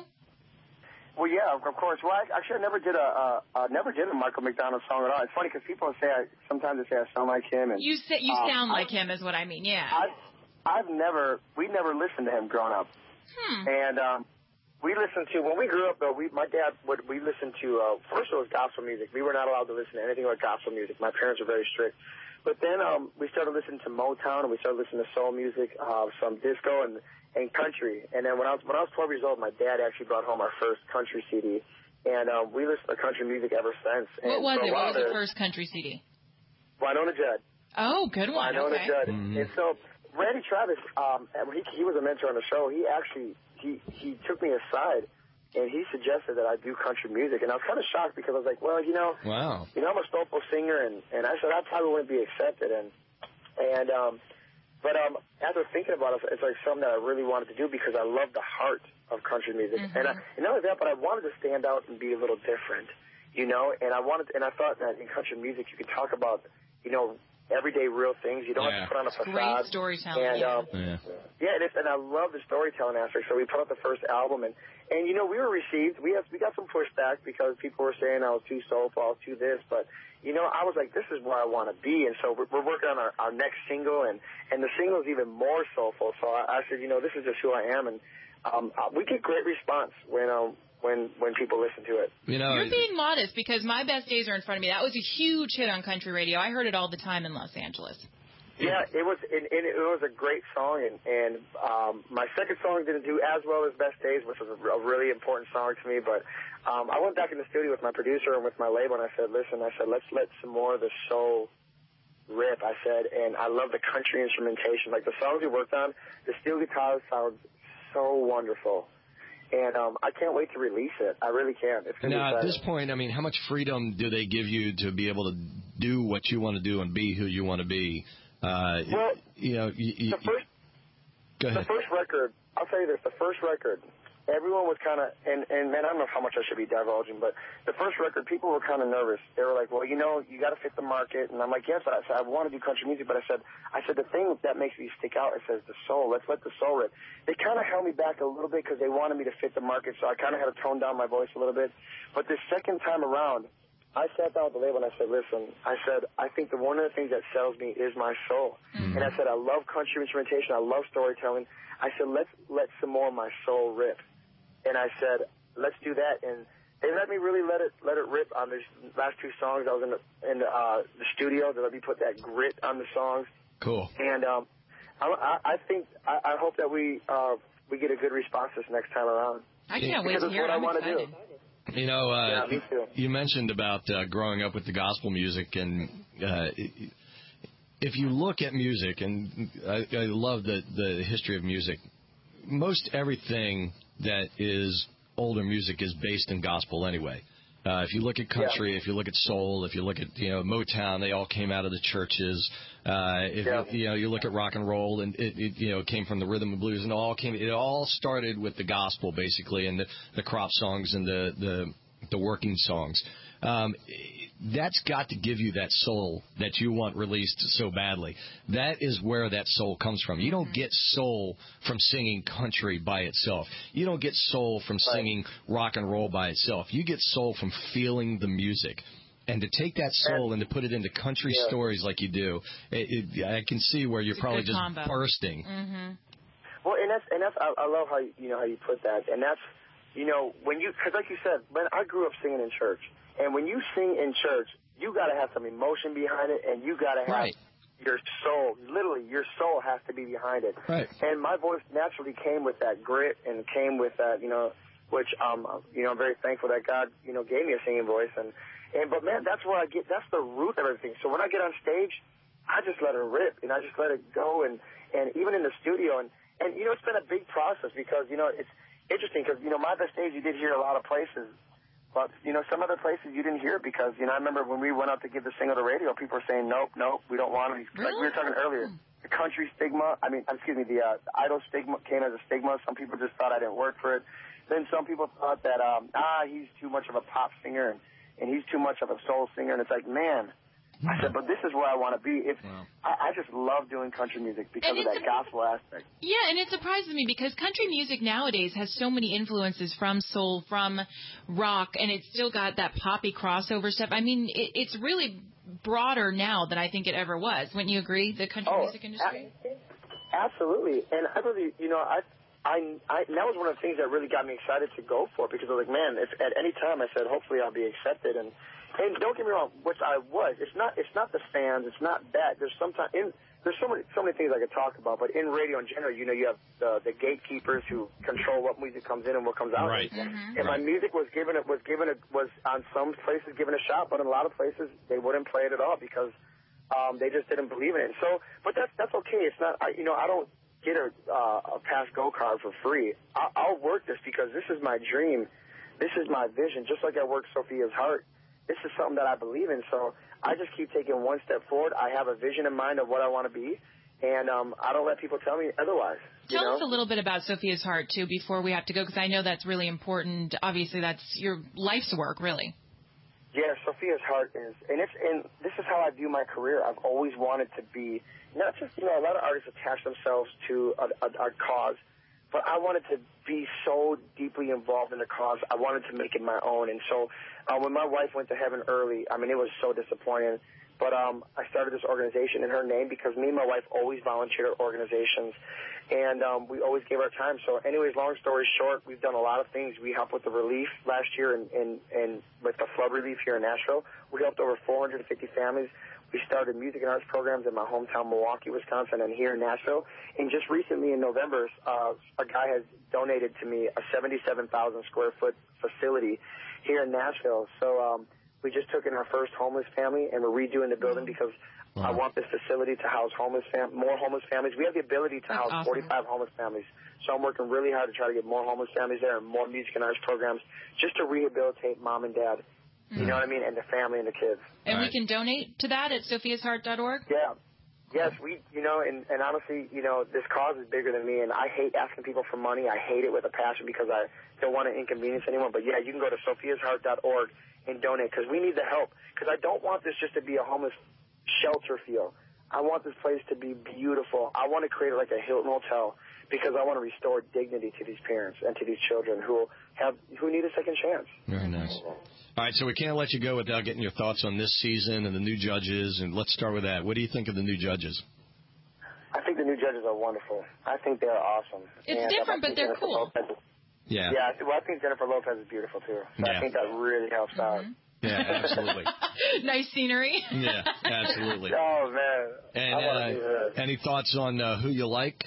Well, yeah, of course. Well, I, actually, I never did a uh, uh, never did a Michael McDonald song at all. It's funny because people say I, sometimes they say I sound like him, and you say, you um, sound like I, him, is what I mean. Yeah. I've, I've never we never listened to him growing up, hmm. and um, we listened to when we grew up. Though we, my dad would we listened to uh, first it was gospel music. We were not allowed to listen to anything like gospel music. My parents were very strict. But then um, we started listening to Motown, and we started listening to soul music, uh, some disco, and and country. And then when I was when I was twelve years old, my dad actually brought home our first country C D. And um, we listened to country music ever since. What and was it? What was there, the first country C D? Winona Judd. Oh, good one. Winona okay. Judd. Mm-hmm. And so Randy Travis, um, he, he was a mentor on the show. He actually he, he took me aside, and he suggested that I do country music. And I was kind of shocked because I was like, well, you know, wow. you know, I'm a soulful singer, and, and I said I probably wouldn't be accepted. And and um, but um, after thinking about it, it's like something that I really wanted to do because I love the heart of country music, mm-hmm. and, I, and not only that, but I wanted to stand out and be a little different, you know. And I wanted, and I thought that in country music you could talk about, you know, everyday real things. You don't yeah. have to put on a it's facade. Great storytelling. And um, yeah, yeah, it is, and I love the storytelling aspect. So we put out the first album, and and you know we were received. We have we got some pushback because people were saying I was too soulful, I was too this, but. You know, I was like, this is where I want to be. And so we're, we're working on our, our next single, and, and the single is even more soulful. So I, I said, you know, this is just who I am. And um, we get great response when um, when when people listen to it. You know, You're being modest because My Best Days Are in Front of Me. That was a huge hit on country radio. I heard it all the time in Los Angeles. Yeah, it was and, and it was a great song. And, and um, my second song didn't do as well as Best Days, which was a, a really important song to me. But Um, I went back in the studio with my producer and with my label, and I said, listen, I said, let's let some more of the soul rip, I said, and I love the country instrumentation. Like, the songs we worked on, the steel guitar sounds so wonderful. And um, I can't wait to release it. I really can. It's gonna now, be at this point, I mean, how much freedom do they give you to be able to do what you want to do and be who you want to be? Uh, well, you know, you, you, the first, go ahead. The first record, I'll tell you this, the first record, everyone was kind of, and, and man, I don't know how much I should be divulging, but the first record, people were kind of nervous. They were like, well, you know, you got to fit the market. And I'm like, yes, but I said, I want to do country music. But I said, I said, the thing that makes me stick out, it says the soul. Let's let the soul rip. They kind of held me back a little bit because they wanted me to fit the market. So I kind of had to tone down my voice a little bit. But the second time around, I sat down with the label and I said, listen, I said, I think that one of the things that sells me is my soul. Mm-hmm. And I said, I love country instrumentation. I love storytelling. I said, let's let some more of my soul rip. And I said, let's do that. And they let me really let it let it rip on these last two songs. I was in the, in the, uh, the studio. They let me put that grit on the songs. Cool. And um, I, I think, I, I hope that we uh, we get a good response this next time around. I can't wait to hear it. What I I'm want to do. You know, uh, yeah, me too. You mentioned about uh, growing up with the gospel music, and uh, if you look at music, and I, I love the, the history of music, most everything that is older music is based in gospel anyway. Uh, if you look at country, yeah. if you look at soul, if you look at, you know, Motown, they all came out of the churches. Uh, if yeah. you, you know, you look at rock and roll, and it, it you know came from the rhythm and blues, and it all came. It all started with the gospel basically, and the, the crop songs and the the, the working songs. Um, that's got to give you that soul that you want released so badly. That is where that soul comes from. You don't get soul from singing country by itself. You don't get soul from singing rock and roll by itself. You get soul from feeling the music. And to take that soul and to put it into country yeah. stories like you do, it, it, I can see where you're it's probably just combo. bursting. Mm-hmm. Well, and that's and that's I, I love how you, you know how you put that, and that's you know when you because like you said, when I grew up singing in church. And when you sing in church, you got to have some emotion behind it, and you got to have right. your soul. Literally, your soul has to be behind it. Right. And my voice naturally came with that grit and came with that, you know, which um, you know, I'm very thankful that God, you know, gave me a singing voice. And and but man, that's where I get. That's the root of everything. So when I get on stage, I just let it rip, and I just let it go. And and even in the studio, and and you know, it's been a big process because you know it's interesting because you know My Best Days you did hear a lot of places. But, you know, some other places you didn't hear it because, you know, I remember when we went out to give the single to radio, people were saying, nope, nope, we don't want it. Really? Like we were talking earlier, the country stigma, I mean, excuse me, the, uh, the idol stigma came as a stigma. Some people just thought I didn't work for it. Then some people thought that, um, ah, he's too much of a pop singer and, and he's too much of a soul singer. And it's like, man, I said, but this is where I want to be. If wow. I, I just love doing country music because and of that gospel aspect. Yeah, and it surprises me because country music nowadays has so many influences from soul, from rock, and it's still got that poppy crossover stuff. I mean, it, it's really broader now than I think it ever was. Wouldn't you agree, the country oh, music industry? A- absolutely. And I really, you know, I, I, I, that was one of the things that really got me excited to go for, because I was like, man, if at any time I said, hopefully I'll be accepted. And And don't get me wrong, which I was. It's not. It's not the fans. It's not that. There's sometimes in. There's so many so many things I could talk about, but in radio in general, you know, you have the, the gatekeepers who control what music comes in and what comes out. Right. Mm-hmm. And right. my music was given it was given it was on some places given a shot, but in a lot of places they wouldn't play it at all because um, they just didn't believe in it. So, but that's that's okay. It's not. I, you know, I don't get a uh, a pass go card for free. I, I'll work this because this is my dream. This is my vision. Just like I work Sophia's Heart. This is something that I believe in, so I just keep taking one step forward. I have a vision in mind of what I want to be, and um, I don't let people tell me otherwise. Tell you know? us a little bit about Sophia's Heart, too, before we have to go, because I know that's really important. Obviously, that's your life's work, really. Yeah, Sophia's Heart is, and it's, and this is how I view my career. I've always wanted to be, not just, you know, a lot of artists attach themselves to a, a, a cause, but I wanted to be so deeply involved in the cause. I wanted to make it my own. And so uh, when my wife went to heaven early, I mean, it was so disappointing. But um, I started this organization in her name because me and my wife always volunteered at organizations. And um, we always gave our time. So anyways, long story short, we've done a lot of things. We helped with the relief last year and, and, and with the flood relief here in Nashville. We helped over four hundred fifty families. We started music and arts programs in my hometown, Milwaukee, Wisconsin, and here in Nashville. And just recently in November, uh, a guy has donated to me a seventy-seven thousand square foot facility here in Nashville. So um, we just took in our first homeless family, and we're redoing the building because wow. I want this facility to house homeless fam- more homeless families. We have the ability to That's house awesome. forty-five homeless families. So I'm working really hard to try to get more homeless families there and more music and arts programs just to rehabilitate mom and dad. You know what I mean? And the family and the kids. And All we right. can donate to that at sophias heart dot org? Yeah. Yes, we, you know, and, and honestly, you know, this cause is bigger than me, and I hate asking people for money. I hate it with a passion because I don't want to inconvenience anyone. But, yeah, you can go to sophias heart dot org and donate because we need the help. Because I don't want this just to be a homeless shelter feel. I want this place to be beautiful. I want to create it like a Hilton Hotel because I want to restore dignity to these parents and to these children who have who need a second chance. Very nice. All right, so we can't let you go without getting your thoughts on this season and the new judges, and let's start with that. What do you think of the new judges? I think the new judges are wonderful. I think they're awesome. It's and, different, um, but they're Jennifer cool. Lopez, Yeah. Yeah, I- well, I think Jennifer Lopez is beautiful, too. So Yeah. I think that really helps Mm-hmm. out. Yeah, absolutely. Nice scenery. Yeah, absolutely. Oh, man. And I wanna do uh, this. any thoughts on uh, who you like?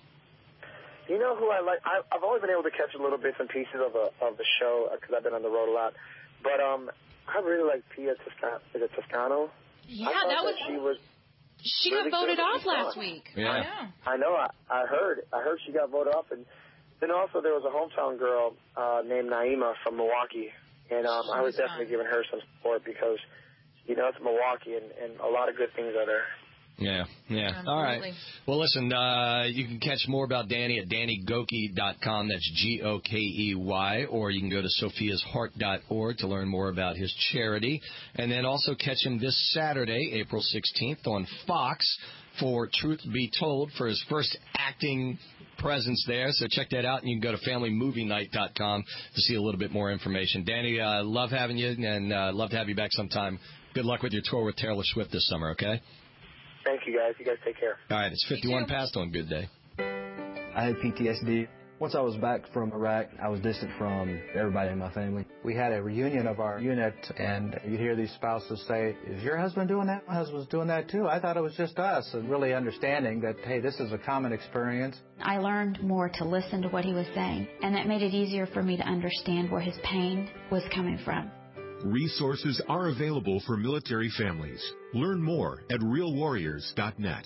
You know who I like? I, I've only been able to catch a little bits and pieces of, a, of the show because I've been on the road a lot. But um, I really like Pia Toscano. Is it Toscano? Yeah, I thought that was. She was. She really got voted good. off last week. Yeah. I know. I know. I, I heard. I heard she got voted off, and then also there was a hometown girl uh, named Naima from Milwaukee, and um, I was definitely giving her some support because, you know, it's Milwaukee, and, and a lot of good things are there. Yeah, yeah. All right. Well, listen, uh, you can catch more about Danny at danny gokey dot com. That's G O K E Y. Or you can go to sophias heart dot org to learn more about his charity. And then also catch him this Saturday, April sixteenth, on Fox for Truth Be Told for his first acting presence there. So check that out, and you can go to family movie night dot com to see a little bit more information. Danny, uh, love having you, and uh, love to have you back sometime. Good luck with your tour with Taylor Swift this summer, okay? Thank you, guys. You guys take care. All right, it's fifty-one past on Good Day. I had P T S D. Once I was back from Iraq, I was distant from everybody in my family. We had a reunion of our unit, and you'd hear these spouses say, "Is your husband doing that? My husband's doing that too. I thought it was just us." And really understanding that, hey, this is a common experience. I learned more to listen to what he was saying, and that made it easier for me to understand where his pain was coming from. Resources are available for military families. Learn more at real warriors dot net.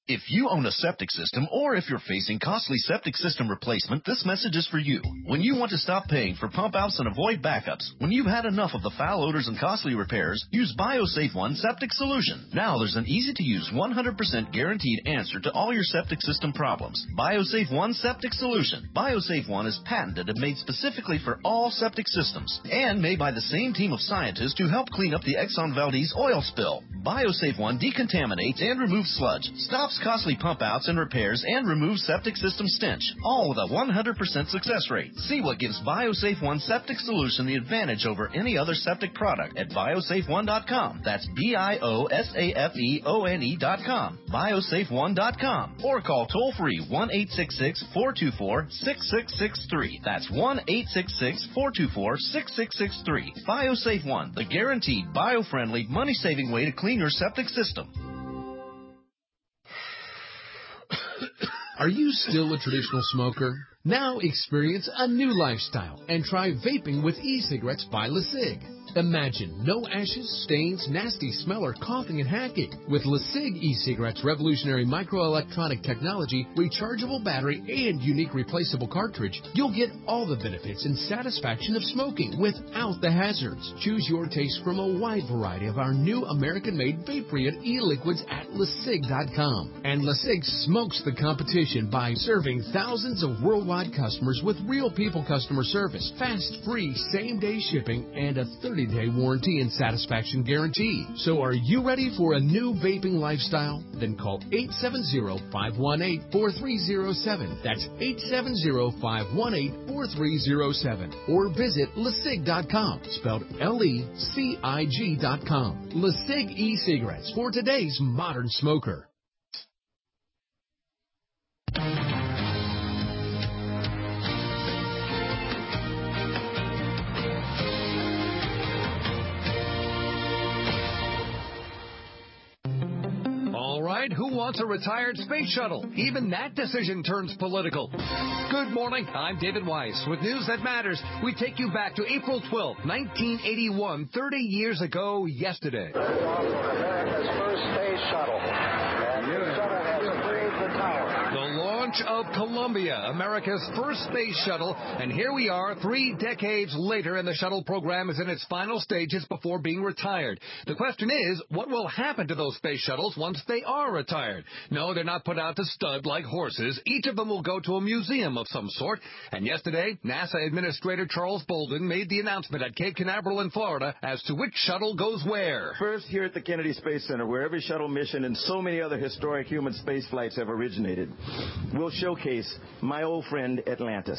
If you own a septic system or if you're facing costly septic system replacement, this message is for you. When you want to stop paying for pump outs and avoid backups, when you've had enough of the foul odors and costly repairs, use BioSafe One Septic Solution. Now there's an easy-to-use one hundred percent guaranteed answer to all your septic system problems. BioSafe One Septic Solution. BioSafe One is patented and made specifically for all septic systems and made by the same team of scientists to help clean up the Exxon Valdez oil spill. BioSafe One decontaminates and removes sludge, stops costly pump outs and repairs, and removes septic system stench, all with a one hundred percent success rate. See what gives BioSafe One Septic Solution the advantage over any other septic product at biosafe one dot com. That's B I O S A F E O N E dot com. biosafe one dot com. Or call toll-free one eight six six, four two four, six six six three. That's one eight six six, four two four, six six six three. BioSafe One, the guaranteed, bio-friendly, money-saving way to clean your septic system. Are you still a traditional smoker? Now experience a new lifestyle and try vaping with e-cigarettes by LeSig. Imagine no ashes, stains, nasty smell, or coughing and hacking. With LeSig e-cigarettes' revolutionary microelectronic technology, rechargeable battery, and unique replaceable cartridge, you'll get all the benefits and satisfaction of smoking without the hazards. Choose your taste from a wide variety of our new American-made vape-free e-liquids at LeSig dot com. And LeSig smokes the competition by serving thousands of worldwide customers with real people customer service, fast, free, same-day shipping, and a thirty day warranty and satisfaction guarantee. So are you ready for a new vaping lifestyle? Then call eight seven zero, five one eight, four three zero seven. That's eight seven zero, five one eight, four three zero seven. Or visit LeSig dot com, spelled L E C I G dot com. LeSig e-cigarettes for today's modern smoker. Who wants a retired space shuttle? Even that decision turns political. Good morning. I'm David Weiss with news that matters. We take you back to April twelfth, nineteen eighty-one, thirty years ago yesterday. America's first space shuttle. And this shuttle has cleared the tower. The launch of Columbia, America's first space shuttle, and here we are three decades later, and the shuttle program is in its final stages before being retired. The question is, what will happen to those space shuttles once they are retired? No, they're not put out to stud like horses. Each of them will go to a museum of some sort. And yesterday, NASA Administrator Charles Bolden made the announcement at Cape Canaveral in Florida as to which shuttle goes where. First, here at the Kennedy Space Center, where every shuttle mission and so many other historic human space flights have originated, we'll showcase my old friend Atlantis.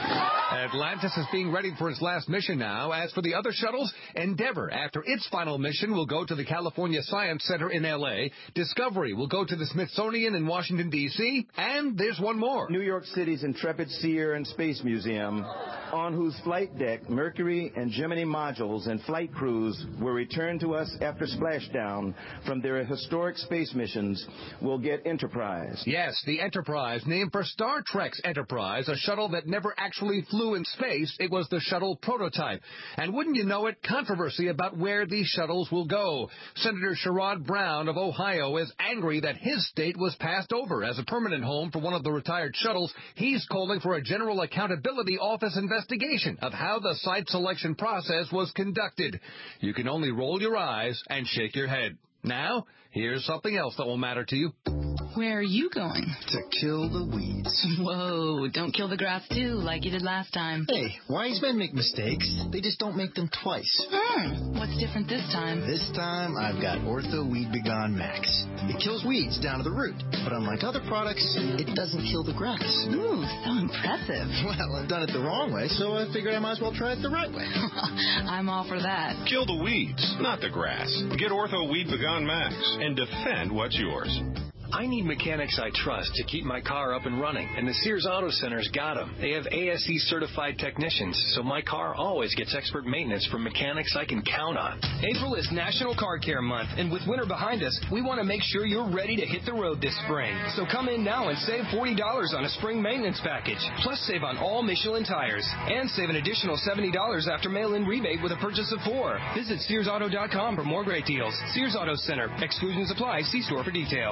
Atlantis is being readied for its last mission now. As for the other shuttles, Endeavour, after its final mission, will go to the California Science Center in L A. Discovery will go to the Smithsonian in Washington, D C And there's one more. New York City's intrepid Seer and Space Museum, on whose flight deck Mercury and Gemini modules and flight crews were returned to us after splashdown from their historic space missions, will get Enterprise. Yes, the Enterprise, named for Star Trek's Enterprise, a shuttle that never actually flew in space. It was the shuttle prototype. And wouldn't you know it, controversy about where these shuttles will go. Senator Sherrod Brown of Ohio is angry that his state was passed over as a permanent home for one of the retired shuttles. He's calling for a General Accountability Office investigation of how the site selection process was conducted. You can only roll your eyes and shake your head. Now, here's something else that will matter to you. Where are you going? To kill the weeds. Whoa, don't kill the grass too, like you did last time. Hey, wise men make mistakes. They just don't make them twice. Hmm, what's different this time? This time, I've got Ortho Weed Begone Max. It kills weeds down to the root, but unlike other products, it doesn't kill the grass. Ooh, so impressive. Well, I've done it the wrong way, so I figured I might as well try it the right way. I'm all for that. Kill the weeds, not the grass. Get Ortho Weed Begone Max and defend what's yours. I need mechanics I trust to keep my car up and running, and the Sears Auto Center's got them. They have A S E certified technicians, so my car always gets expert maintenance from mechanics I can count on. April is National Car Care Month, and with winter behind us, we want to make sure you're ready to hit the road this spring. So come in now and save forty dollars on a spring maintenance package, plus save on all Michelin tires, and save an additional seventy dollars after mail-in rebate with a purchase of four. Visit Sears Auto dot com for more great deals. Sears Auto Center. Exclusions apply. See store for details.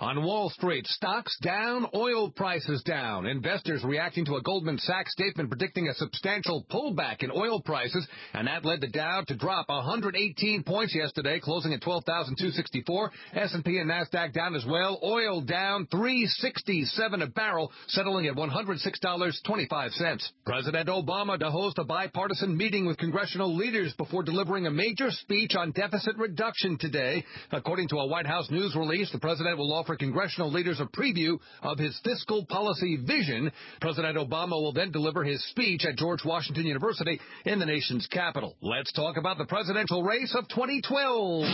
On Wall Street, stocks down, oil prices down. Investors reacting to a Goldman Sachs statement predicting a substantial pullback in oil prices, and that led the Dow to drop one hundred eighteen points yesterday, closing at twelve thousand two hundred sixty-four. S and P and NASDAQ down as well. Oil down three sixty-seven a barrel, settling at one hundred six dollars and twenty-five cents. President Obama to host a bipartisan meeting with congressional leaders before delivering a major speech on deficit reduction today. According to a White House news release, the president will offer congressional leaders a preview of his fiscal policy vision. President Obama will then deliver his speech at George Washington University in the nation's capital. Let's talk about the presidential race of twenty twelve.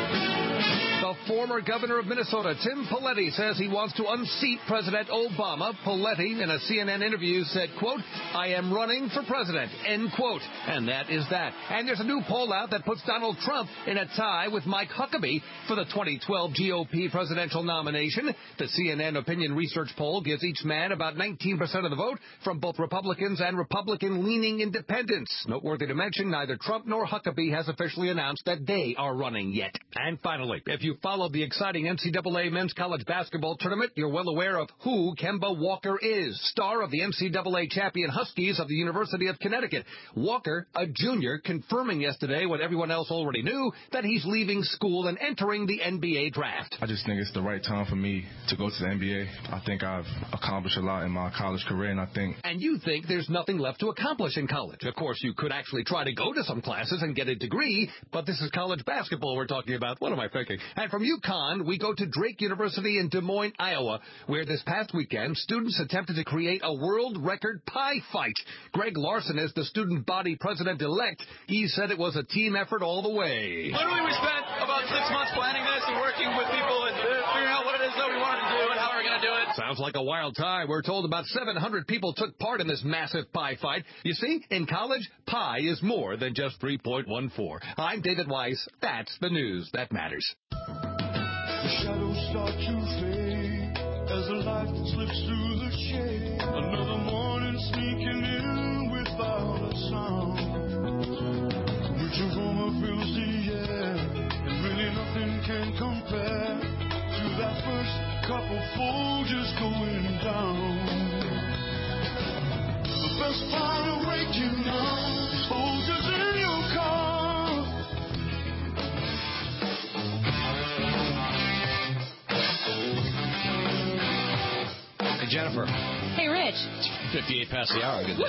The former governor of Minnesota, Tim Pawlenty, says he wants to unseat President Obama. Pawlenty, in a C N N interview, said, quote, "I am running for president," end quote. And that is that. And there's a new poll out that puts Donald Trump in a tie with Mike Huckabee for the twenty twelve G O P presidential nomination. The C N N opinion research poll gives each man about nineteen percent of the vote from both Republicans and Republican-leaning independents. Noteworthy to mention, neither Trump nor Huckabee has officially announced that they are running yet. And finally, if you followed the exciting N C double A men's college basketball tournament, you're well aware of who Kemba Walker is, star of the N C double A champion Huskies of the University of Connecticut. Walker, a junior, confirming yesterday what everyone else already knew, that he's leaving school and entering the N B A draft. I just think it's the right time for me to go to the N B A. I think I've accomplished a lot in my college career, and I think... And you think there's nothing left to accomplish in college. Of course, you could actually try to go to some classes and get a degree, but this is college basketball we're talking about. What am I thinking? And from UConn, we go to Drake University in Des Moines, Iowa, where this past weekend, students attempted to create a world record pie fight. Greg Larson is the student body president-elect. He said it was a team effort all the way. Literally, we spent about six months planning this and working with people and figuring out what it is that we wanted to do and how we're going to do it. Sounds like a wild time. We're told about seven hundred people took part in this massive pie fight. You see, in college, pie is more than just three point one four. I'm David Weiss. That's the news that matters. The shadows start to fade as the light slips through the shade. Another morning sneaking in without a sound. Rich aroma fills the air, and really nothing can compare to that first cup of Folgers going down. The best part of waking up, Folgers in your car. Hey, Jennifer. Hey, Rich. fifty-eight past the hour. Good day.